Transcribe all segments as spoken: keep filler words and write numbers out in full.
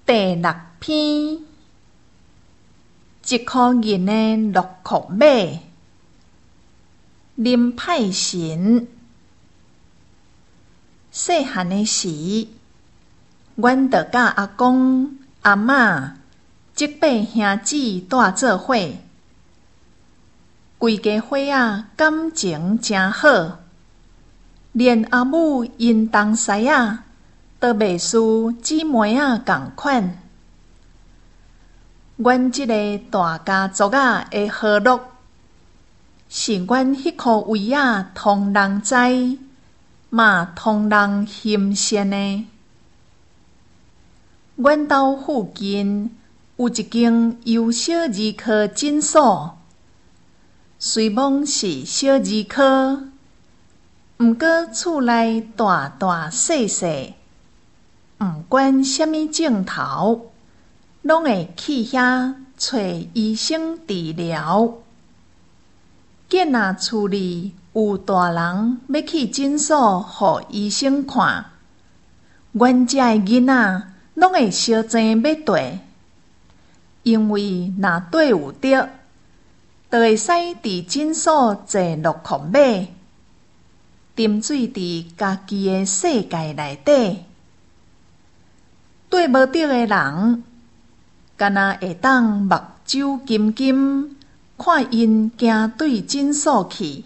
第六篇，一箍银的鹿壳马，林派神。细汉的时，阮着甲阿公、阿嬷、即八兄姊住做伙，规家伙仔感情真好，连阿母因同师仔都袂输姊妹仔共款。阮即个大家族仔的和乐，是阮迄箍位仔通人知，嘛通人欣羡的。阮兜附近有一间幼小儿科诊所，虽讲是小儿科，毋过厝内大大细细，毋管啥物症头，拢会去遐找医生治疗。计若厝里有大人要去诊所互医生看，阮遮的囡仔拢会小争要缀，因为若缀有着，就会使伫诊所坐鹿壳马，沉醉伫家己的世界内底。缀无着的人，敢若会当目睭金金，看因行对诊所去。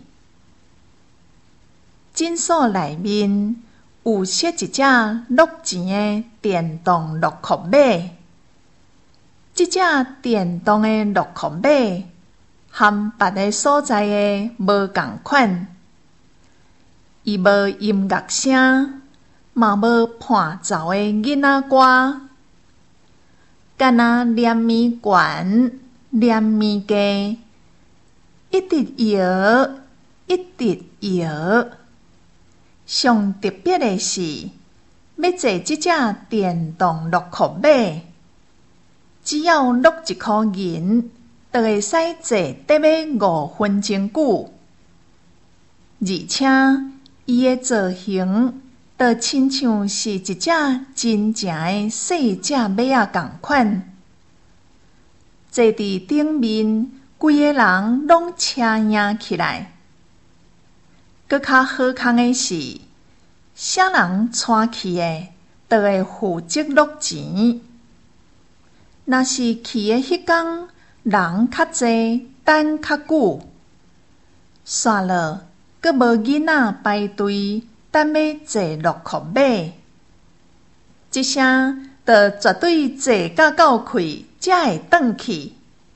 诊所内面有设一只鹿钱的电动鹿壳马，即只电动的鹿壳马和别个所在的无共款，伊无音乐声，嘛无伴奏的囡仔歌，敢若念咪悬，念咪低，一直摇，一直摇。上特别的是，要坐即只电动鹿壳马，只要落一箍银，就会使坐得要五分钟久。而且伊的造型，就亲像是一只真正的细只马仔共款。坐伫顶面，规个人拢车赢起来。搁较好康的是，啥人带去的，就会负责落钱。若是去的迄天人较济，等较久，煞落搁无囡仔排队等要坐鹿壳马，即声就绝对坐到到气才会转去。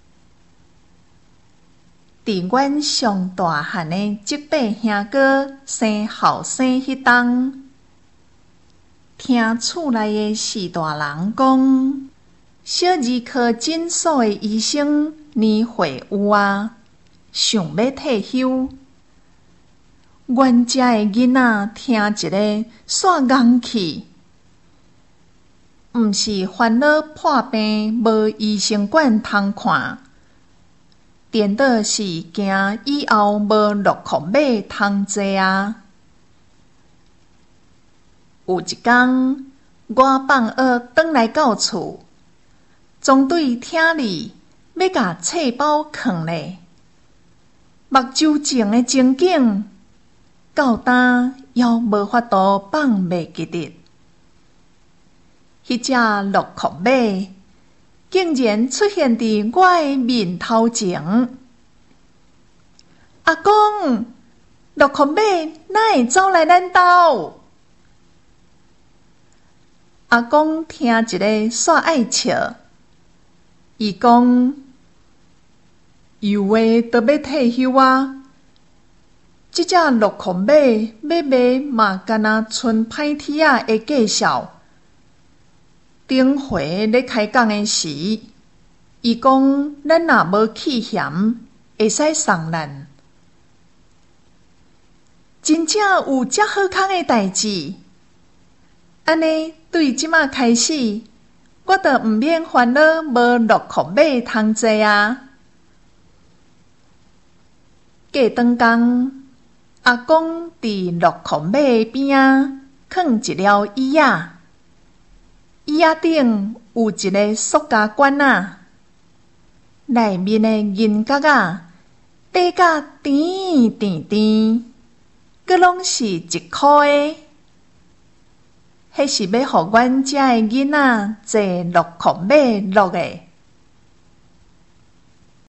伫阮上大汉的即八兄哥生后生迄冬，听厝内的四大人讲，小儿科诊所的医生年岁有啊，想要退休。阮遮的囡仔听一个煞硬气，毋是烦恼破病无医生馆通看，颠倒是惊以后无鹿壳马通坐啊。有一天，我放学转来到厝，总对厅里要甲册包藏咧，目睭前的情景，到今犹无法度放袂记得。迄只鹿壳马竟然出现伫我的面头前。阿公，鹿壳马哪会走来咱兜？阿公听一个煞爱笑，伊讲：有诶，都要退休啊！即只鹿壳马要卖嘛，敢若剩歹铁仔的介绍。顶回咧开讲的时，伊讲咱若无去嫌，会使送咱。真正有遮好康的代志，安尼对即马开始，我就毋免烦恼无鹿壳马通坐啊。过顿工，阿公伫鹿壳马边仔放一条椅仔，椅仔顶有一个塑胶管仔，内面的银角仔短甲甜甜甜，佮拢是一箍的。迄是要互阮遮的囡仔坐乐酷马乐的。